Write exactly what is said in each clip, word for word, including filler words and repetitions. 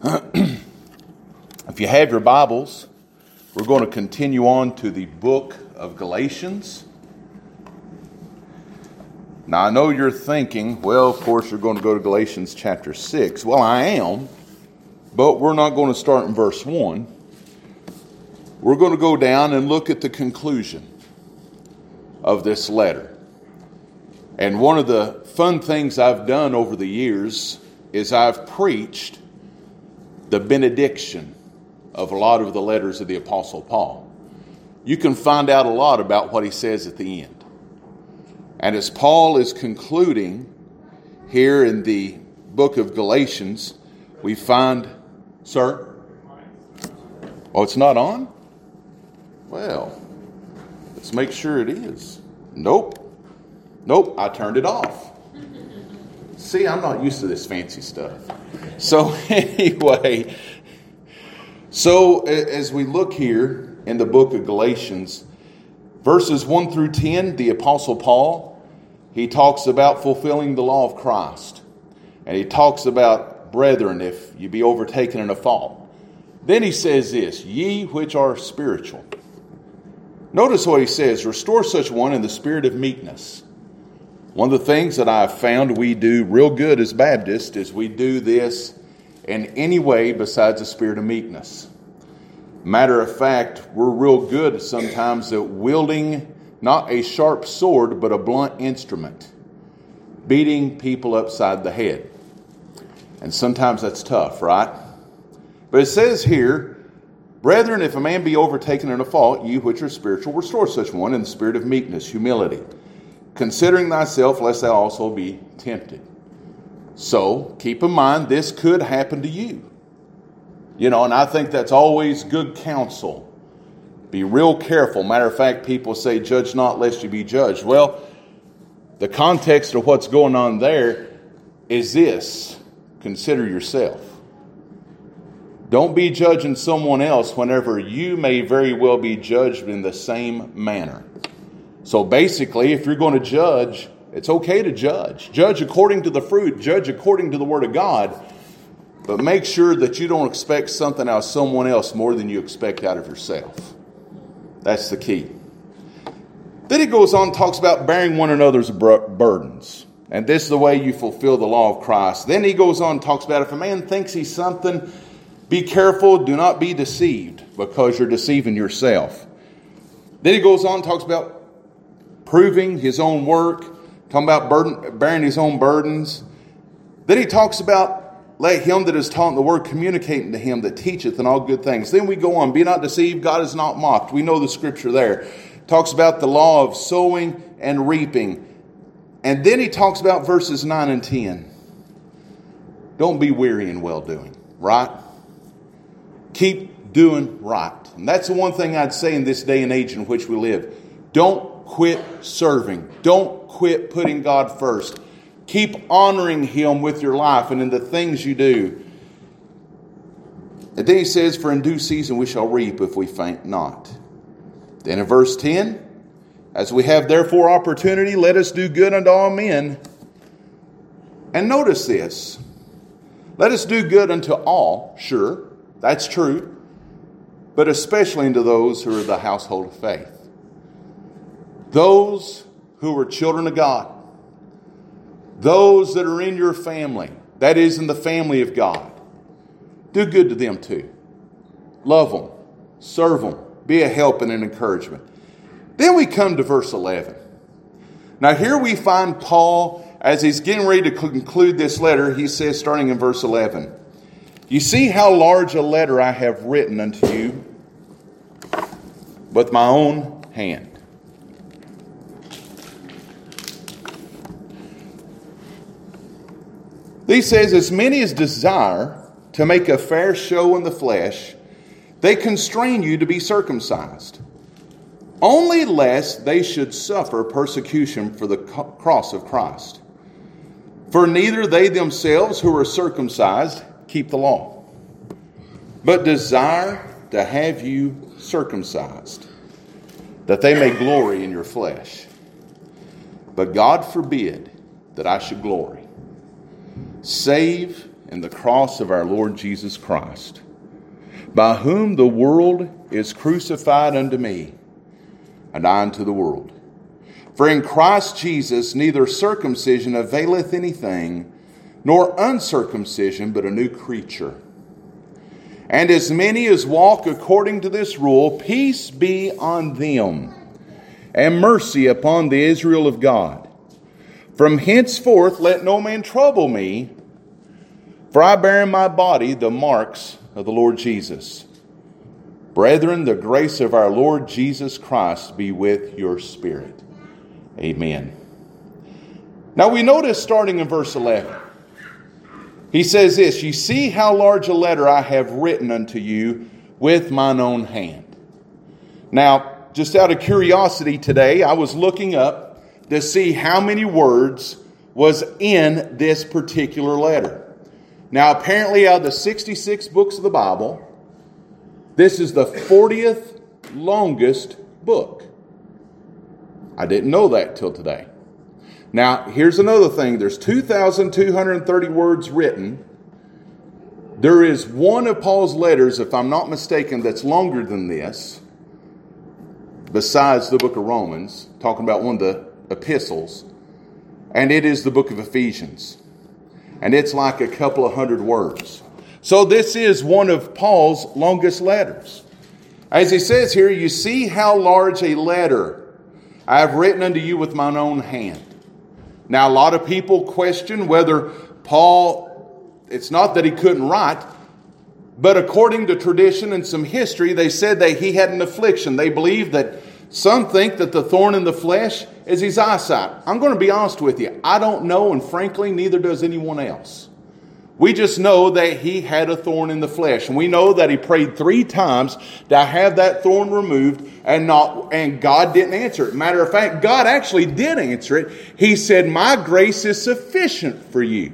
If you have your Bibles, we're going to continue on to the book of Galatians. Now, I know you're thinking, well, of course, you're going to go to Galatians chapter six. Well, I am, but we're not going to start in verse one. We're going to go down and look at the conclusion of this letter. And one of the fun things I've done over the years is I've preached the benediction of a lot of the letters of the Apostle Paul. You can find out a lot about what he says at the end. And as Paul is concluding here in the book of Galatians, we find, sir? Oh, it's not on? Well, let's make sure it is. Nope. Nope, I turned it off. See, I'm not used to this fancy stuff. So anyway, so as we look here in the book of Galatians, verses one through ten, the Apostle Paul, he talks about fulfilling the law of Christ. And he talks about, brethren, if you be overtaken in a fault. Then he says this, ye which are spiritual. Notice what he says, restore such one in the spirit of meekness. One of the things that I've found we do real good as Baptists is we do this in any way besides the spirit of meekness. Matter of fact, we're real good sometimes at wielding not a sharp sword, but a blunt instrument, beating people upside the head. And sometimes that's tough, right? But it says here, brethren, if a man be overtaken in a fault, you which are spiritual, restore such one in the spirit of meekness, humility, considering thyself, lest thou also be tempted. So, keep in mind, this could happen to you. You know, and I think that's always good counsel. Be real careful. Matter of fact, people say, judge not lest you be judged. Well, the context of what's going on there is this. Consider yourself. Don't be judging someone else whenever you may very well be judged in the same manner. So basically, if you're going to judge, it's okay to judge. Judge according to the fruit. Judge according to the Word of God. But make sure that you don't expect something out of someone else more than you expect out of yourself. That's the key. Then he goes on and talks about bearing one another's burdens. And this is the way you fulfill the law of Christ. Then he goes on and talks about if a man thinks he's something, be careful, do not be deceived, because you're deceiving yourself. Then he goes on and talks about proving his own work, talking about burden, bearing his own burdens. Then he talks about let him that is taught in the word communicating to him that teacheth in all good things. Then we go on, be not deceived, God is not mocked. We know the scripture there. Talks about the law of sowing and reaping. And then he talks about verses nine and ten. Don't be weary in well-doing, right? Keep doing right. And that's the one thing I'd say in this day and age in which we live. Don't quit serving. Don't quit putting God first. Keep honoring Him with your life and in the things you do. And then he says, for in due season we shall reap if we faint not. Then in verse ten, as we have therefore opportunity, let us do good unto all men. And notice this. Let us do good unto all, sure, that's true, but especially unto those who are the household of faith. Those who are children of God. Those that are in your family, that is in the family of God. Do good to them too. Love them. Serve them. Be a help and an encouragement. Then we come to verse eleven. Now here we find Paul, as he's getting ready to conclude this letter, he says, starting in verse eleven, you see how large a letter I have written unto you with my own hand. He says, as many as desire to make a fair show in the flesh, they constrain you to be circumcised, only lest they should suffer persecution for the cross of Christ. For neither they themselves who are circumcised keep the law, but desire to have you circumcised, that they may glory in your flesh. But God forbid that I should glory, save in the cross of our Lord Jesus Christ, by whom the world is crucified unto me, and I unto the world. For in Christ Jesus neither circumcision availeth anything, nor uncircumcision, but a new creature. And as many as walk according to this rule, peace be on them, and mercy upon the Israel of God. From henceforth let no man trouble me, for I bear in my body the marks of the Lord Jesus. Brethren, the grace of our Lord Jesus Christ be with your spirit. Amen. Now we notice starting in verse eleven. He says this, "You see how large a letter I have written unto you with mine own hand." Now, just out of curiosity today, I was looking up to see how many words was in this particular letter. Now, apparently out of the sixty-six books of the Bible, this is the fortieth longest book. I didn't know that till today. Now, here's another thing. There's two thousand two hundred thirty words written. There is one of Paul's letters, if I'm not mistaken, that's longer than this, besides the book of Romans, talking about one of the epistles, and it is the book of Ephesians. And it's like a couple of hundred words. So this is one of Paul's longest letters. As he says here, "You see how large a letter I have written unto you with mine own hand." Now, a lot of people question whether Paul, it's not that he couldn't write, but according to tradition and some history, they said that he had an affliction. They believe that some think that the thorn in the flesh is his eyesight. I'm going to be honest with you. I don't know, and frankly, neither does anyone else. We just know that he had a thorn in the flesh. And we know that he prayed three times to have that thorn removed, and not, and God didn't answer it. Matter of fact, God actually did answer it. He said, "My grace is sufficient for you."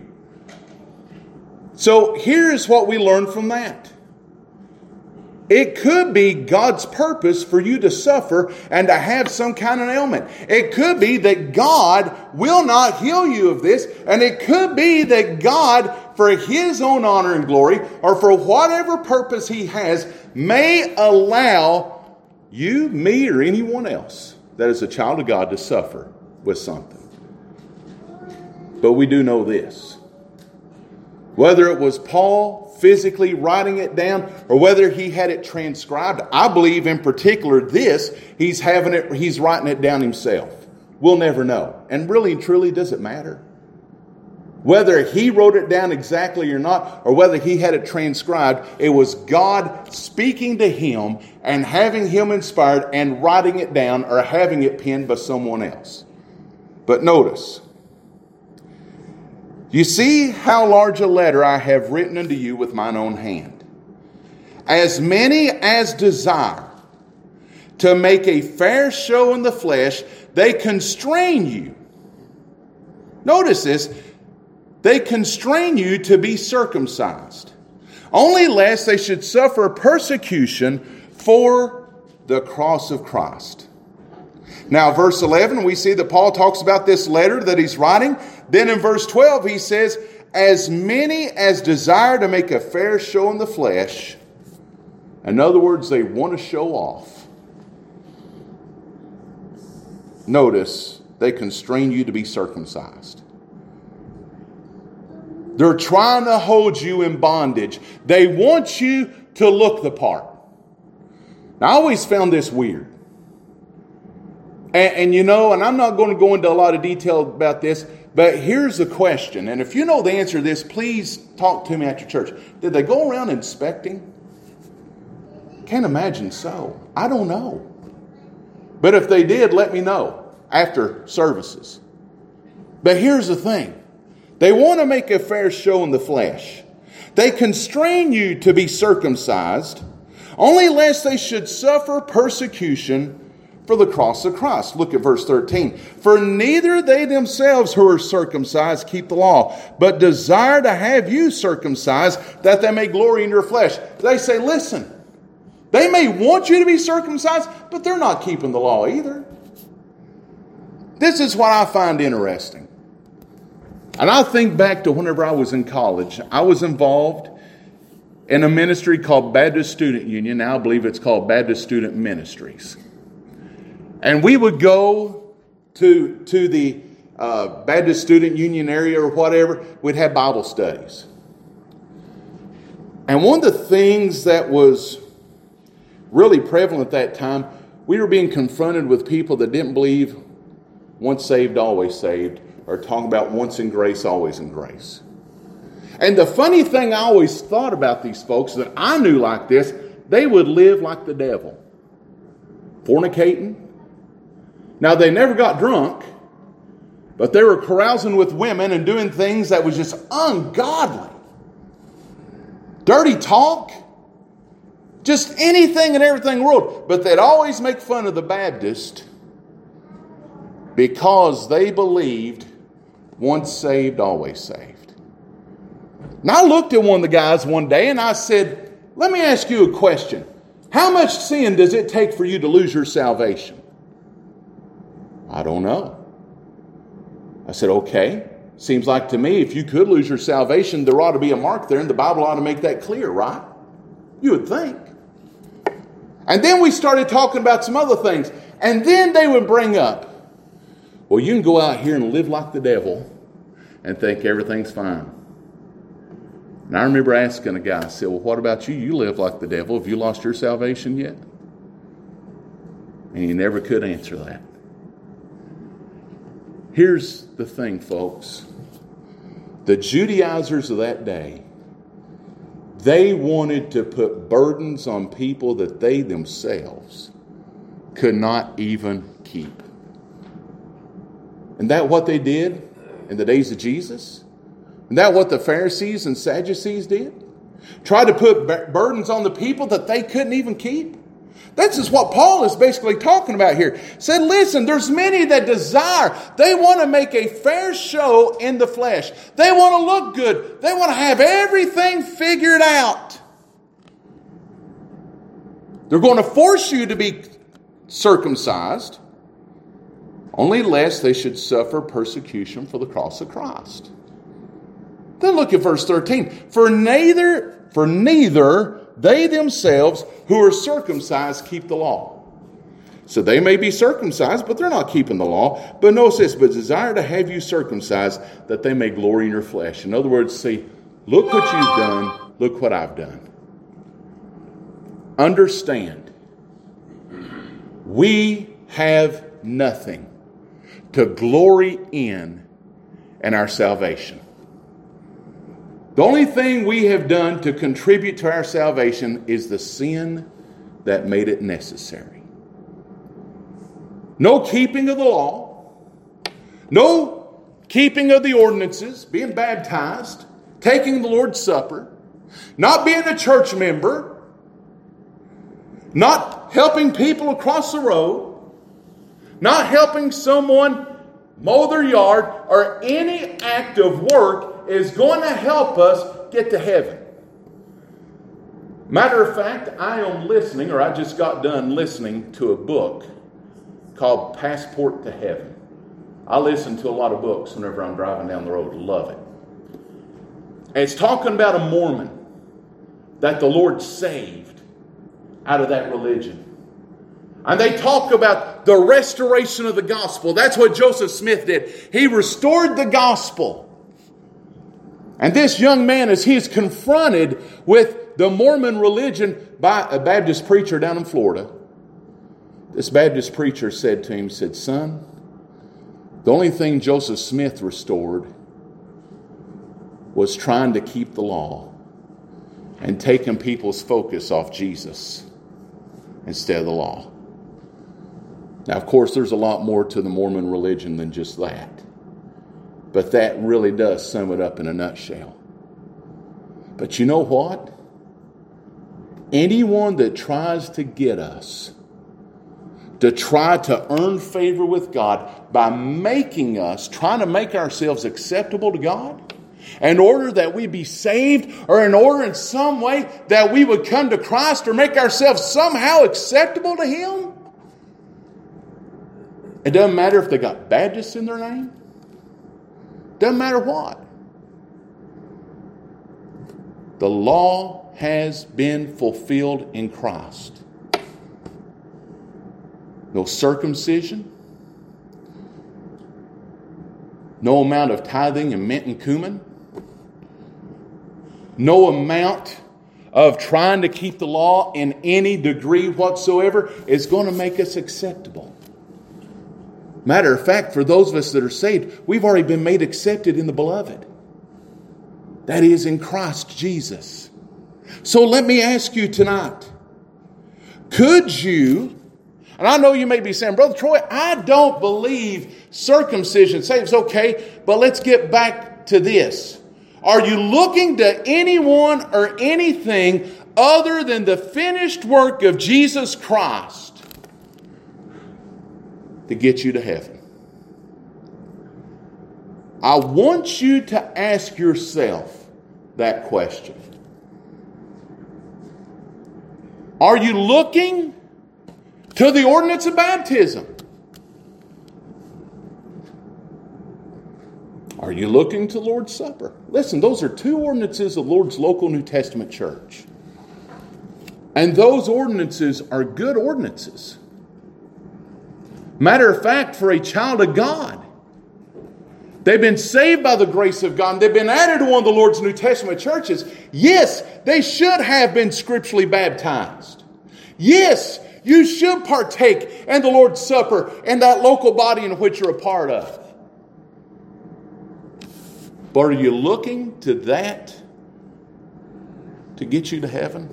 So here's what we learn from that. It could be God's purpose for you to suffer and to have some kind of ailment. It could be that God will not heal you of this. And it could be that God, for His own honor and glory, or for whatever purpose He has, may allow you, me, or anyone else that is a child of God to suffer with something. But we do know this. Whether it was Paul physically writing it down, or whether he had it transcribed, I believe in particular this, he's having it, he's writing it down himself. We'll never know. And really and truly, does it matter? Whether he wrote it down exactly or not, or whether he had it transcribed, it was God speaking to him and having him inspired and writing it down, or having it penned by someone else. But notice, "You see how large a letter I have written unto you with mine own hand. As many as desire to make a fair show in the flesh, they constrain you." Notice this. They constrain you to be circumcised, only lest they should suffer persecution for the cross of Christ. Now, verse eleven, we see that Paul talks about this letter that he's writing. Then in verse twelve, he says, "As many as desire to make a fair show in the flesh." In other words, they want to show off. Notice, they constrain you to be circumcised. They're trying to hold you in bondage. They want you to look the part. Now, I always found this weird. And, and you know, and I'm not going to go into a lot of detail about this, but here's the question. And if you know the answer to this, please talk to me at your church. Did they go around inspecting? Can't imagine so. I don't know. But if they did, let me know after services. But here's the thing. They want to make a fair show in the flesh. They constrain you to be circumcised, only lest they should suffer persecution for the cross of Christ. Look at verse thirteen. "For neither they themselves who are circumcised keep the law, but desire to have you circumcised, that they may glory in your flesh." They say, listen, they may want you to be circumcised, but they're not keeping the law either. This is what I find interesting. And I think back to whenever I was in college. I was involved in a ministry called Baptist Student Union. Now I believe it's called Baptist Student Ministries. And we would go to, to the uh, Baptist Student Union area or whatever. We'd have Bible studies. And one of the things that was really prevalent at that time, we were being confronted with people that didn't believe once saved, always saved, or talking about once in grace, always in grace. And the funny thing I always thought about these folks that I knew like this, they would live like the devil. Fornicating. Now, they never got drunk, but they were carousing with women and doing things that was just ungodly. Dirty talk. Just anything and everything in the world. But they'd always make fun of the Baptist because they believed once saved, always saved. And I looked at one of the guys one day and I said, let me ask you a question. How much sin does it take for you to lose your salvation? I don't know. I said, okay. Seems like to me if you could lose your salvation, there ought to be a mark there and the Bible ought to make that clear, right? You would think. And then we started talking about some other things. And then they would bring up, well, you can go out here and live like the devil and think everything's fine. And I remember asking a guy, I said, well, what about you? You live like the devil. Have you lost your salvation yet? And he never could answer that. Here's the thing, folks. The Judaizers of that day, they wanted to put burdens on people that they themselves could not even keep. Isn't that what they did in the days of Jesus? Isn't that what the Pharisees and Sadducees did? Tried to put burdens on the people that they couldn't even keep? This is what Paul is basically talking about here. He said, listen, there's many that desire. They want to make a fair show in the flesh. They want to look good. They want to have everything figured out. They're going to force you to be circumcised, only lest they should suffer persecution for the cross of Christ. Then look at verse thirteen. For neither, for neither they themselves who are circumcised keep the law. So they may be circumcised, but they're not keeping the law. But notice this, but desire to have you circumcised, that they may glory in your flesh. In other words, see, look what you've done, look what I've done. Understand, we have nothing to glory in in our salvation. The only thing we have done to contribute to our salvation is the sin that made it necessary. No keeping of the law, no keeping of the ordinances, being baptized, taking the Lord's Supper, not being a church member, not helping people across the road, not helping someone mow their yard, or any act of work is going to help us get to heaven. Matter of fact, I am listening, or I just got done listening to a book called Passport to Heaven. I listen to a lot of books whenever I'm driving down the road. Love it. And it's talking about a Mormon that the Lord saved out of that religion. And they talk about the restoration of the gospel. That's what Joseph Smith did. He restored the gospel. And this young man, as he is confronted with the Mormon religion by a Baptist preacher down in Florida, this Baptist preacher said to him, said, son, the only thing Joseph Smith restored was trying to keep the law and taking people's focus off Jesus instead of the law. Now, of course, there's a lot more to the Mormon religion than just that. But that really does sum it up in a nutshell. But you know what? Anyone that tries to get us to try to earn favor with God by making us, trying to make ourselves acceptable to God, in order that we be saved, or in order in some way that we would come to Christ or make ourselves somehow acceptable to Him, it doesn't matter if they got Baptist in their name. Doesn't matter what. The law has been fulfilled in Christ. No circumcision. No amount of tithing and mint and cumin. No amount of trying to keep the law in any degree whatsoever is going to make us acceptable. Matter of fact, for those of us that are saved, we've already been made accepted in the beloved. That is in Christ Jesus. So let me ask you tonight, could you, and I know you may be saying, Brother Troy, I don't believe circumcision saves. Okay, but let's get back to this. Are you looking to anyone or anything other than the finished work of Jesus Christ to get you to heaven? I want you to ask yourself that question. Are you looking to the ordinance of baptism? Are you looking to Lord's Supper? Listen, those are two ordinances of Lord's local New Testament church. And those ordinances are good ordinances. Matter of fact, for a child of God, they've been saved by the grace of God. And they've been added to one of the Lord's New Testament churches. Yes, they should have been scripturally baptized. Yes, you should partake in the Lord's Supper and that local body in which you're a part of. But are you looking to that to get you to heaven?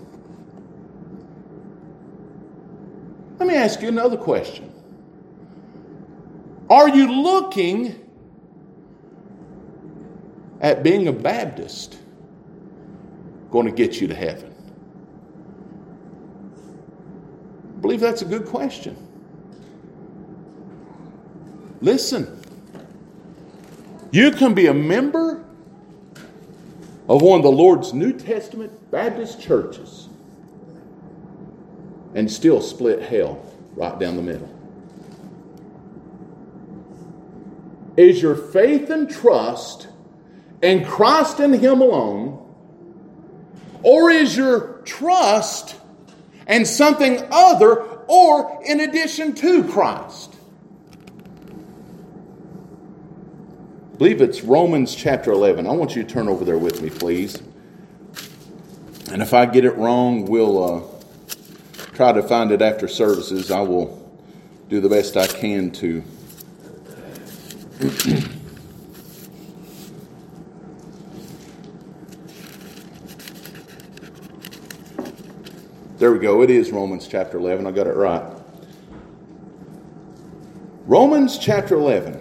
Let me ask you another question. Are you looking at being a Baptist going to get you to heaven? I believe that's a good question. Listen. You can be a member of one of the Lord's New Testament Baptist churches and still split hell right down the middle. Is your faith and trust in Christ and Him alone, or is your trust in something other or in addition to Christ? I believe it's Romans chapter eleven. I want you to turn over there with me, please. And if I get it wrong, we'll uh, try to find it after services. I will do the best I can to. There we go. It is Romans chapter eleven. I got it right. Romans chapter eleven.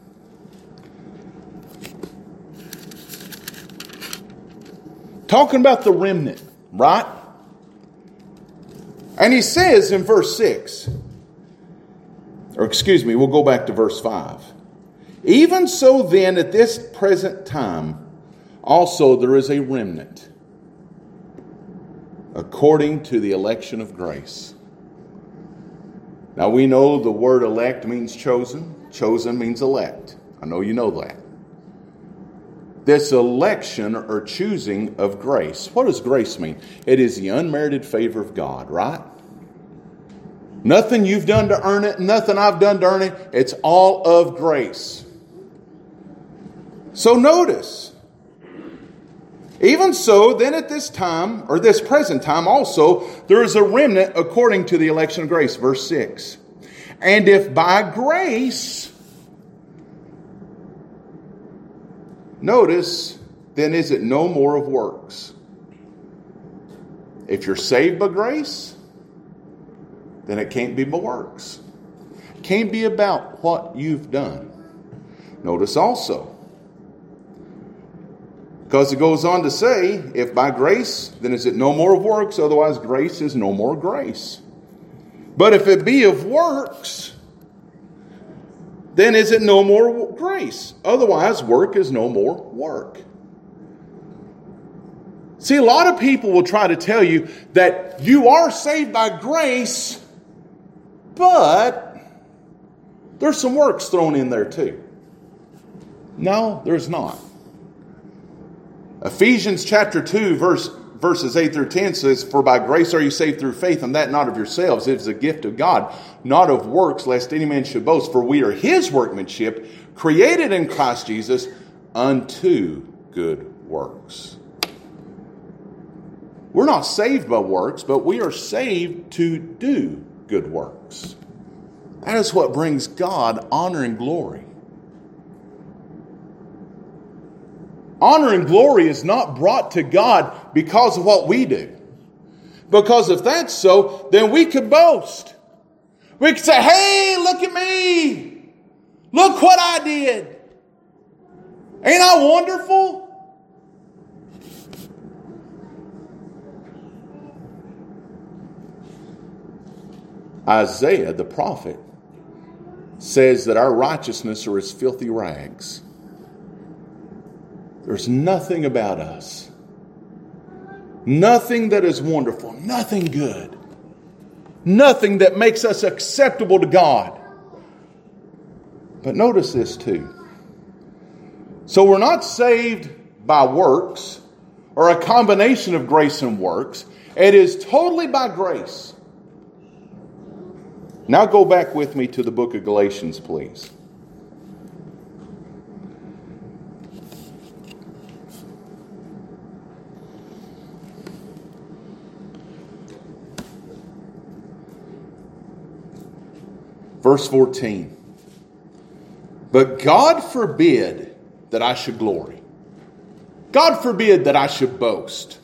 Talking about the remnant, right? And he says in verse six, or excuse me, we'll go back to verse five. Even so then, at this present time, also there is a remnant, according to the election of grace. Now we know the word elect means chosen. Chosen means elect. I know you know that. This election or choosing of grace. What does grace mean? It is the unmerited favor of God, right? Nothing you've done to earn it, nothing I've done to earn it. It's all of grace. So notice, even so, then at this time, or this present time also, there is a remnant according to the election of grace. Verse six. And if by grace, notice, then is it no more of works? If you're saved by grace, then it can't be by works. It can't be about what you've done. Notice also, because it goes on to say, if by grace, then is it no more of works? Otherwise, grace is no more grace. But if it be of works, then is it no more grace? Otherwise, work is no more work. See, a lot of people will try to tell you that you are saved by grace, but there's some works thrown in there too. No, there's not. Ephesians chapter two, verse, verses eight through ten says, "For by grace are you saved through faith, and that not of yourselves. It is a gift of God, not of works, lest any man should boast. For we are his workmanship, created in Christ Jesus unto good works." We're not saved by works, but we are saved to do good works. That is what brings God honor and glory. Honor and glory is not brought to God because of what we do. Because if that's so, then we could boast. We could say, "Hey, look at me. Look what I did. Ain't I wonderful?" Isaiah, the prophet, says that our righteousness are as filthy rags. There's nothing about us, nothing that is wonderful, nothing good, nothing that makes us acceptable to God. But notice this too. So we're not saved by works or a combination of grace and works. It is totally by grace. Now go back with me to the book of Galatians, please. Verse fourteen. "But God forbid that I should glory. God forbid that I should boast,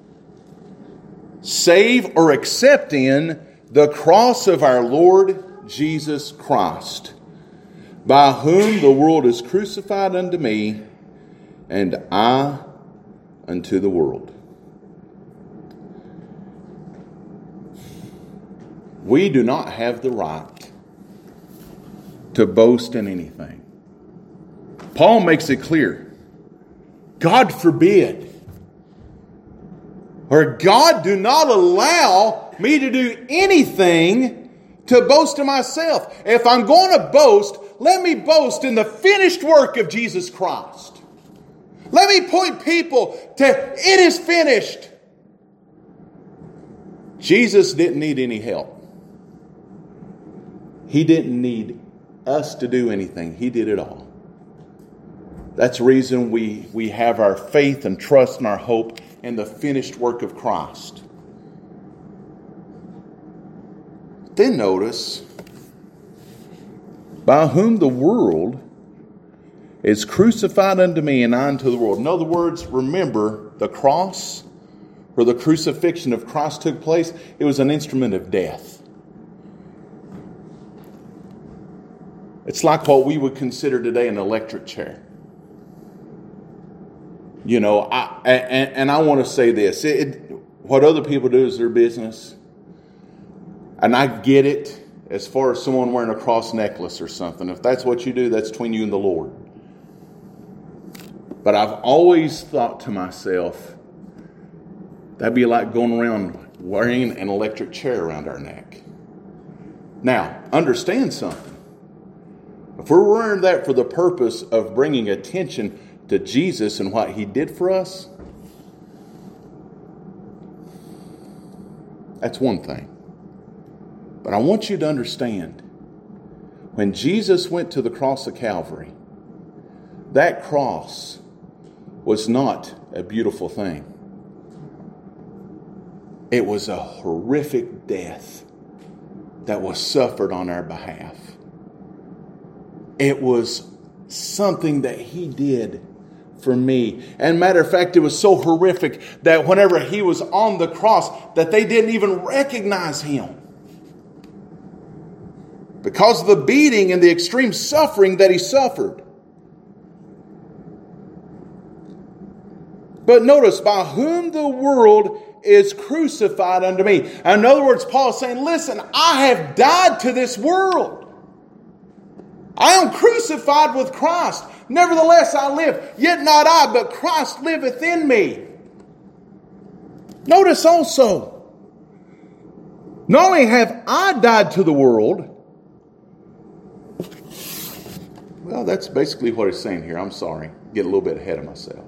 save or except in the cross of our Lord Jesus Christ, by whom the world is crucified unto me, and I unto the world." We do not have the right to boast in anything. Paul makes it clear. God forbid. Or God do not allow me to do anything to boast of myself. If I'm going to boast, let me boast in the finished work of Jesus Christ. Let me point people to it is finished. Jesus didn't need any help. He didn't need us to do anything. He did it all. That's the reason we, we have our faith and trust and our hope in the finished work of Christ. Then notice, by whom the world is crucified unto me, and I unto the world. In other words, remember the cross where the crucifixion of Christ took place, it was an instrument of death. It's like what we would consider today an electric chair. You know, I, and, and I want to say this. It, what other people do is their business. And I get it as far as someone wearing a cross necklace or something. If that's what you do, that's between you and the Lord. But I've always thought to myself, that'd be like going around wearing an electric chair around our neck. Now, understand something. If we're wearing that for the purpose of bringing attention to Jesus and what He did for us, that's one thing. But I want you to understand, when Jesus went to the cross of Calvary, that cross was not a beautiful thing. It was a horrific death that was suffered on our behalf. It was something that He did for me. And matter of fact, it was so horrific that whenever He was on the cross, that they didn't even recognize Him. Because of the beating and the extreme suffering that He suffered. But notice, by whom the world is crucified unto me. In other words, Paul is saying, listen, I have died to this world. I am crucified with Christ. Nevertheless I live, yet not I, but Christ liveth in me. Notice also, not only have I died to the world, Well, that's basically what it's saying here. I'm sorry. Get a little bit ahead of myself.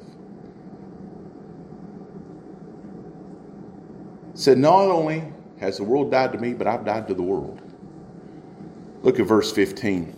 It said, not only has the world died to me, but I've died to the world. Look at verse fifteen.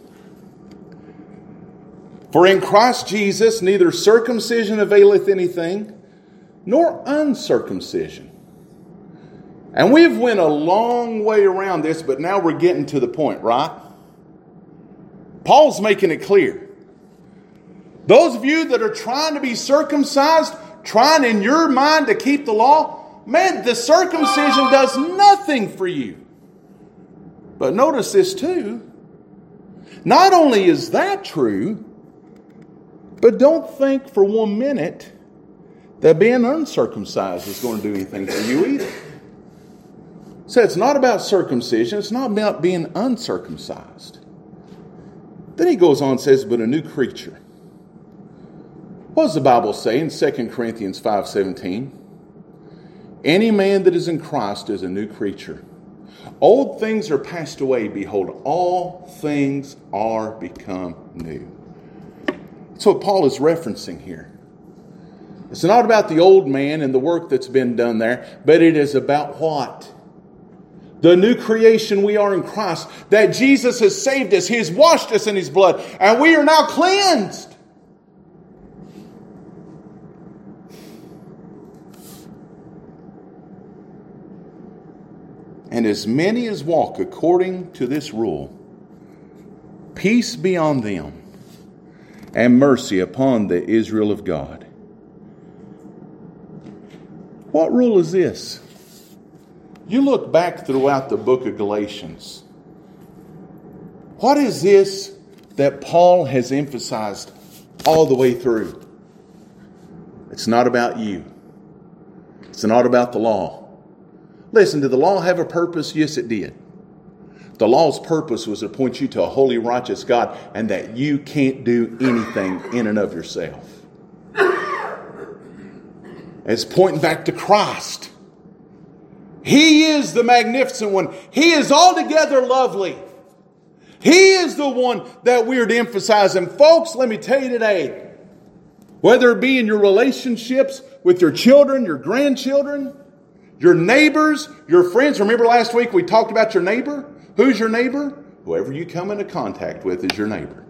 For in Christ Jesus neither circumcision availeth anything, nor uncircumcision. And we've went a long way around this, but now we're getting to the point, right? Paul's making it clear. Those of you that are trying to be circumcised, trying in your mind to keep the law, man, the circumcision does nothing for you. But notice this too. Not only is that true, but don't think for one minute that being uncircumcised is going to do anything for you either. So it's not about circumcision. It's not about being uncircumcised. Then he goes on and says, but a new creature. What does the Bible say in Second Corinthians five seventeen? Any man that is in Christ is a new creature. Old things are passed away. Behold, all things are become new. That's what Paul is referencing here. It's not about the old man and the work that's been done there, but it is about what? The new creation we are in Christ. That Jesus has saved us. He has washed us in His blood. And we are now cleansed. And as many as walk according to this rule, peace be on them, and mercy upon the Israel of God. What rule is this? You look back throughout the book of Galatians. What is this that Paul has emphasized all the way through? It's not about you. It's not about the law. Listen, did the law have a purpose? Yes, it did. The law's purpose was to point you to a holy, righteous God, and that you can't do anything in and of yourself. It's pointing back to Christ. He is the magnificent one. He is altogether lovely. He is the one that we're to emphasize. And folks, let me tell you today, whether it be in your relationships with your children, your grandchildren, your neighbors, your friends. Remember last week we talked about your neighbor? Who's your neighbor? Whoever you come into contact with is your neighbor.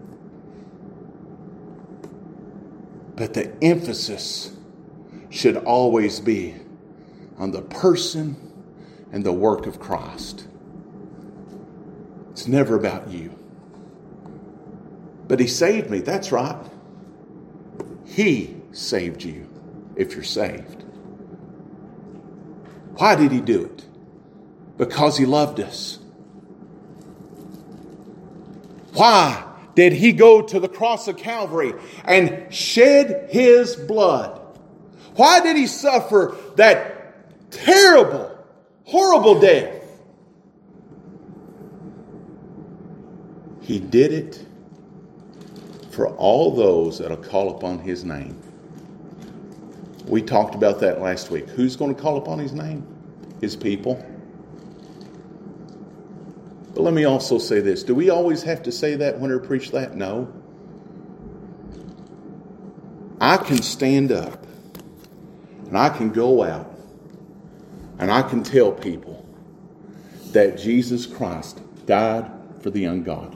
But the emphasis should always be on the person and the work of Christ. It's never about you. But He saved me. That's right. He saved you if you're saved. Why did He do it? Because He loved us. Why did He go to the cross of Calvary and shed His blood? Why did He suffer that terrible, horrible death? He did it for all those that will call upon His name. We talked about that last week. Who's going to call upon His name? His people. But let me also say this. Do we always have to say that when we preach that? No. I can stand up and I can go out and I can tell people that Jesus Christ died for the ungodly.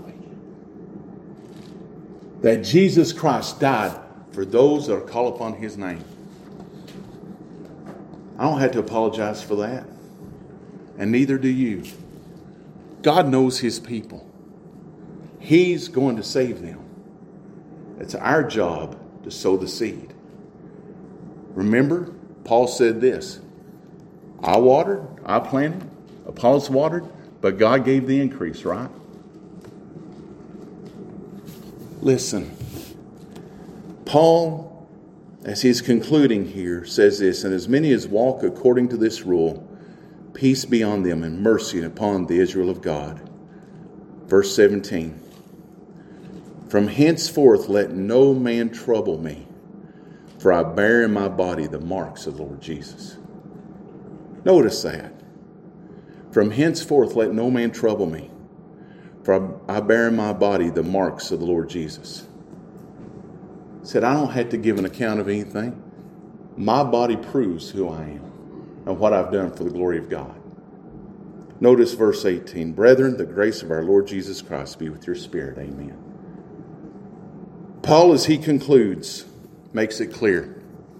That Jesus Christ died for those that are called upon His name. I don't have to apologize for that. And neither do you. God knows His people. He's going to save them. It's our job to sow the seed. Remember, Paul said this. I watered, I planted, Apollos watered, but God gave the increase, right? Listen, Paul, as he's concluding here, says this, and as many as walk according to this rule, peace be on them and mercy upon the Israel of God. Verse seventeen. From henceforth let no man trouble me, for I bear in my body the marks of the Lord Jesus. Notice that. From henceforth let no man trouble me, For I bear in my body the marks of the Lord Jesus. He said, I don't have to give an account of anything. My body proves who I am and what I've done for the glory of God. Notice verse eighteen. Brethren, the grace of our Lord Jesus Christ be with your spirit. Amen. Paul, as he concludes, makes it clear.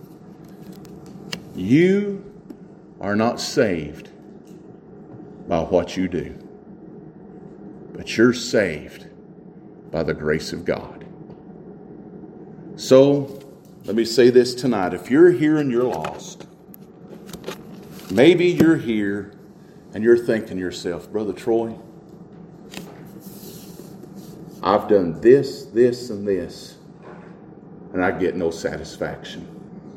You are not saved by what you do, but you're saved by the grace of God. So, let me say this tonight. If you're here and you're lost, maybe you're here and you're thinking to yourself, Brother Troy, I've done this, this, and this, and I get no satisfaction.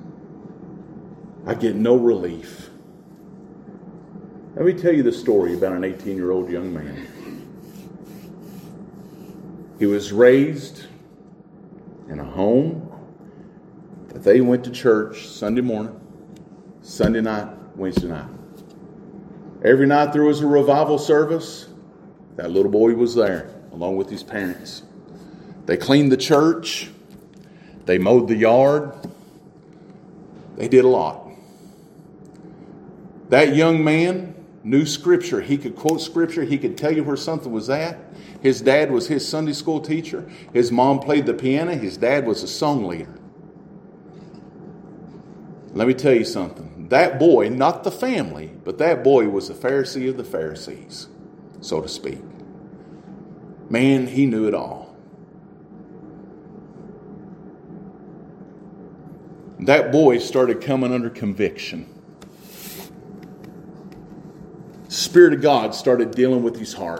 I get no relief. Let me tell you the story about an eighteen-year-old young man. He was raised in a home that they went to church Sunday morning, Sunday night, Wednesday night. Every night there was a revival service. That little boy was there, along with his parents. They cleaned the church. They mowed the yard. They did a lot. That young man knew Scripture. He could quote Scripture. He could tell you where something was at. His dad was his Sunday school teacher. His mom played the piano. His dad was a song leader. Let me tell you something. That boy, not the family, but that boy was the Pharisee of the Pharisees, so to speak. Man, he knew it all. That boy started coming under conviction. Spirit of God started dealing with his heart.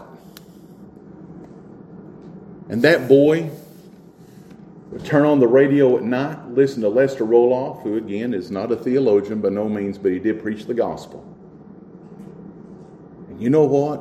And that boy would turn on the radio at night, listen to Lester Roloff, who again is not a theologian by no means, but he did preach the gospel. And you know what?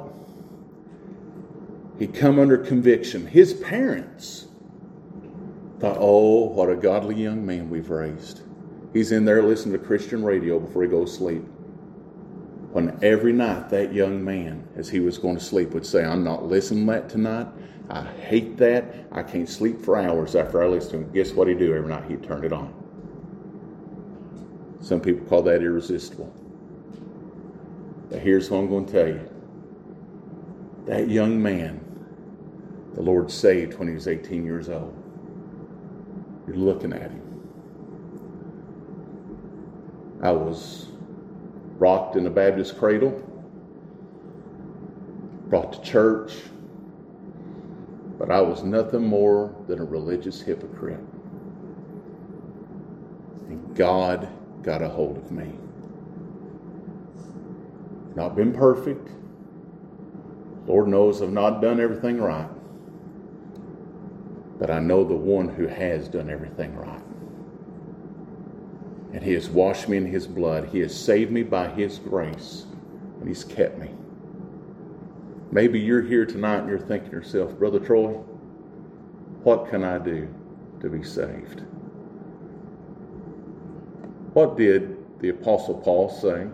He'd come under conviction. His parents thought, oh, what a godly young man we've raised. He's in there listening to Christian radio before he goes to sleep. When every night that young man, as he was going to sleep, would say, I'm not listening to that tonight. I hate that. I can't sleep for hours after I listen to him. Guess what he'd do every night? He'd turn it on. Some people call that irresistible. But here's what I'm going to tell you. That young man, the Lord saved when he was eighteen years old. You're looking at him. I was rocked in a Baptist cradle, brought to church, but I was nothing more than a religious hypocrite. And God got a hold of me. Not been perfect. Lord knows I've not done everything right. But I know the one who has done everything right. And He has washed me in His blood. He has saved me by His grace. And He's kept me. Maybe you're here tonight and you're thinking to yourself, Brother Troy, what can I do to be saved? What did the Apostle Paul say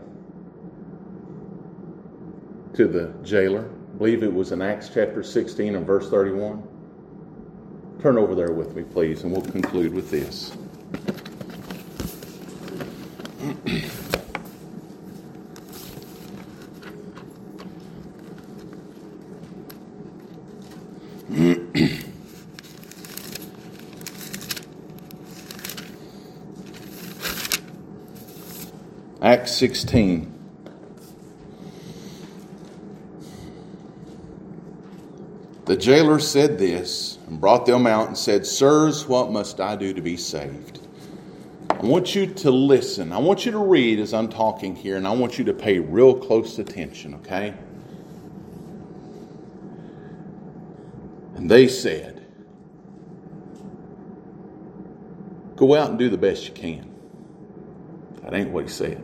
to the jailer? I believe it was in Acts chapter sixteen and verse thirty-one. Turn over there with me, please, and we'll conclude with this. Acts sixteen. The jailer said this and brought them out and said, Sirs, what must I do to be saved? I want you to listen. I want you to read as I'm talking here, and I want you to pay real close attention, okay? And they said, Go out and do the best you can. That ain't what he said.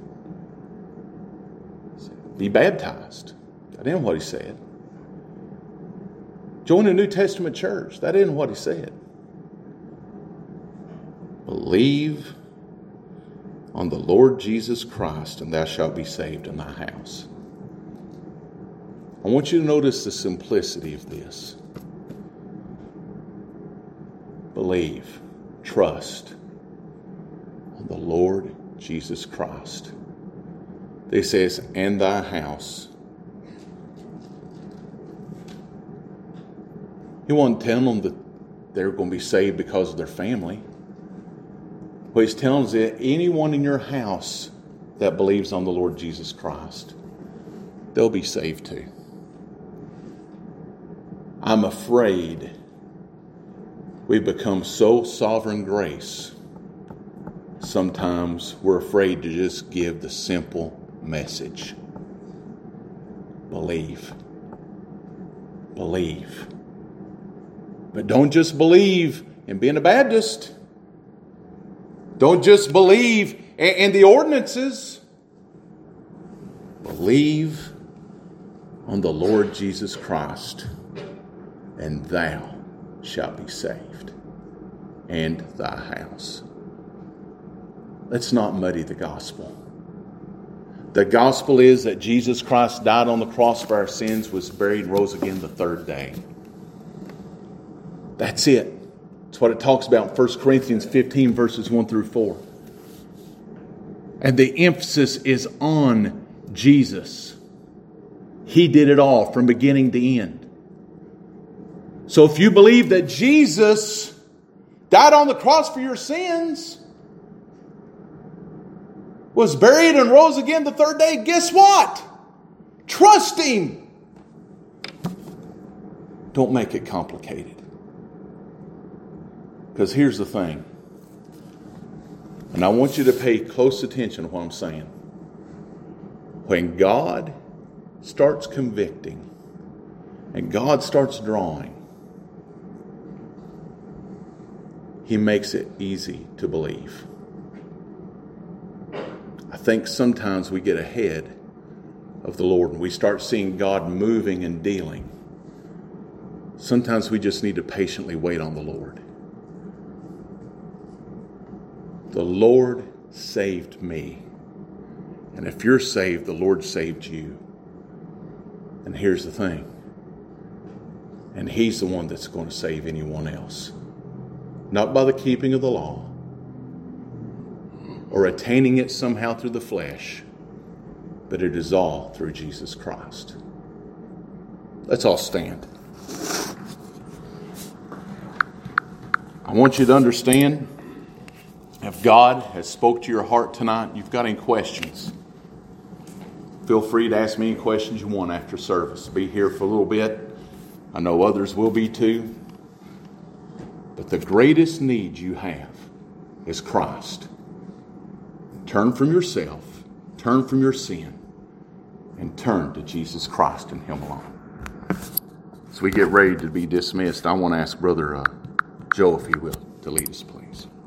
He said, Be baptized. That ain't what he said. Join a New Testament church. That isn't what he said. Believe on the Lord Jesus Christ, and thou shalt be saved in thy house. I want you to notice the simplicity of this. Believe, trust on the Lord Jesus Christ. It says, and thy house. He wasn't telling them that they're going to be saved because of their family. What he's telling us is that anyone in your house that believes on the Lord Jesus Christ, they'll be saved too. I'm afraid we've become so sovereign grace. Sometimes we're afraid to just give the simple message. Believe. Believe. But don't just believe in being a Baptist. Don't just believe in the ordinances. Believe on the Lord Jesus Christ, and thou shalt be saved, and thy house. Let's not muddy the gospel. The gospel is that Jesus Christ died on the cross for our sins, was buried, and rose again the third day. That's it. That's what it talks about in First Corinthians fifteen, verses one through four. And the emphasis is on Jesus. He did it all from beginning to end. So if you believe that Jesus died on the cross for your sins, was buried and rose again the third day, guess what? Trust Him. Don't make it complicated. Because here's the thing. And I want you to pay close attention to what I'm saying. When God starts convicting and God starts drawing, He makes it easy to believe. I think sometimes we get ahead of the Lord and we start seeing God moving and dealing. Sometimes we just need to patiently wait on the Lord. The Lord saved me. And if you're saved, the Lord saved you. And here's the thing. And He's the one that's going to save anyone else. Not by the keeping of the law or attaining it somehow through the flesh, but it is all through Jesus Christ. Let's all stand. I want you to understand, if God has spoke to your heart tonight, you've got any questions, feel free to ask me any questions you want after service. Be here for a little bit. I know others will be too. But the greatest need you have is Christ. Turn from yourself, turn from your sin, and turn to Jesus Christ and Him alone. As we get ready to be dismissed, I want to ask Brother uh, Joe, if he will, to lead us, please.